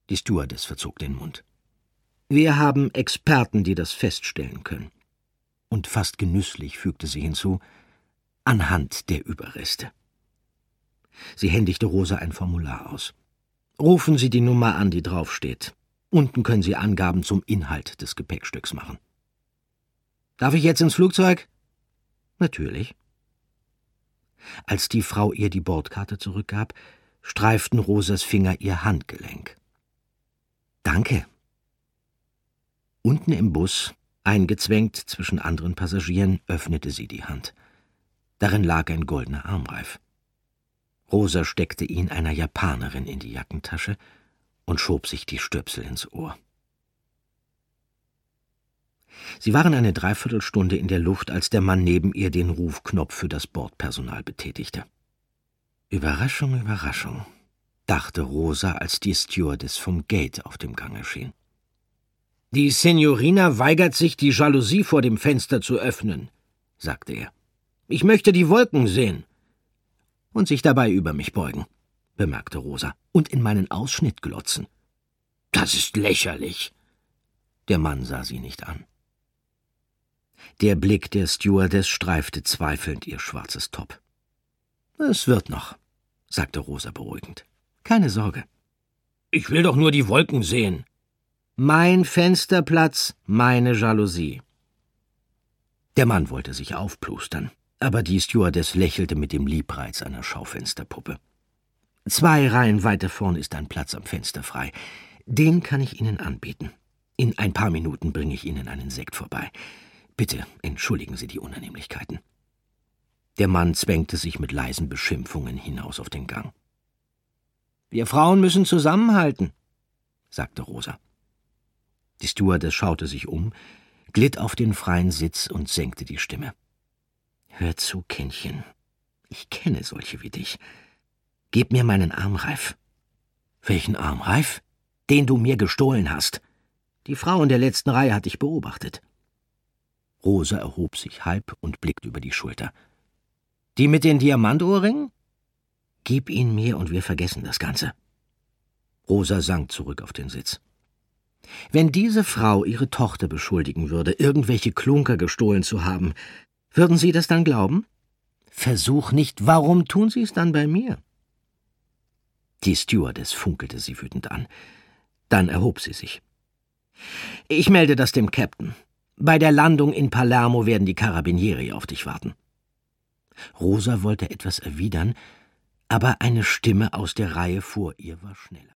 Die Stewardess verzog den Mund. »Wir haben Experten, die das feststellen können.« Und fast genüsslich fügte sie hinzu, »anhand der Überreste.« Sie händigte Rosa ein Formular aus. »Rufen Sie die Nummer an, die draufsteht. Unten können Sie Angaben zum Inhalt des Gepäckstücks machen.« »Darf ich jetzt ins Flugzeug?« »Natürlich.« Als die Frau ihr die Bordkarte zurückgab, streiften Rosas Finger ihr Handgelenk. »Danke.« Unten im Bus, eingezwängt zwischen anderen Passagieren, öffnete sie die Hand. Darin lag ein goldener Armreif. Rosa steckte ihn einer Japanerin in die Jackentasche und schob sich die Stöpsel ins Ohr. Sie waren eine Dreiviertelstunde in der Luft, als der Mann neben ihr den Rufknopf für das Bordpersonal betätigte. »Überraschung, Überraschung«, dachte Rosa, als die Stewardess vom Gate auf dem Gang erschien. »Die Signorina weigert sich, die Jalousie vor dem Fenster zu öffnen«, sagte er. »Ich möchte die Wolken sehen.« »Und sich dabei über mich beugen«, bemerkte Rosa, »und in meinen Ausschnitt glotzen.« »Das ist lächerlich.« Der Mann sah sie nicht an. Der Blick der Stewardess streifte zweifelnd ihr schwarzes Top. »Es wird noch«, sagte Rosa beruhigend. »Keine Sorge.« »Ich will doch nur die Wolken sehen.« »Mein Fensterplatz, meine Jalousie.« Der Mann wollte sich aufplustern, aber die Stewardess lächelte mit dem Liebreiz einer Schaufensterpuppe. »2 Reihen weiter vorn ist ein Platz am Fenster frei. Den kann ich Ihnen anbieten. In ein paar Minuten bringe ich Ihnen einen Sekt vorbei. Bitte entschuldigen Sie die Unannehmlichkeiten.« Der Mann zwängte sich mit leisen Beschimpfungen hinaus auf den Gang. »Wir Frauen müssen zusammenhalten«, sagte Rosa. Die Stewardess schaute sich um, glitt auf den freien Sitz und senkte die Stimme. »Hör zu, Kindchen. Ich kenne solche wie dich. Gib mir meinen Armreif.« »Welchen Armreif?« »Den du mir gestohlen hast. Die Frau in der letzten Reihe hat dich beobachtet.« Rosa erhob sich halb und blickte über die Schulter. »Die mit den Diamantohrringen?« »Gib ihn mir und wir vergessen das Ganze.« Rosa sank zurück auf den Sitz. »Wenn diese Frau ihre Tochter beschuldigen würde, irgendwelche Klunker gestohlen zu haben, würden Sie das dann glauben? Versuch nicht, warum tun Sie es dann bei mir?« Die Stewardess funkelte sie wütend an. Dann erhob sie sich. »Ich melde das dem Captain. Bei der Landung in Palermo werden die Carabinieri auf dich warten.« Rosa wollte etwas erwidern, aber eine Stimme aus der Reihe vor ihr war schneller.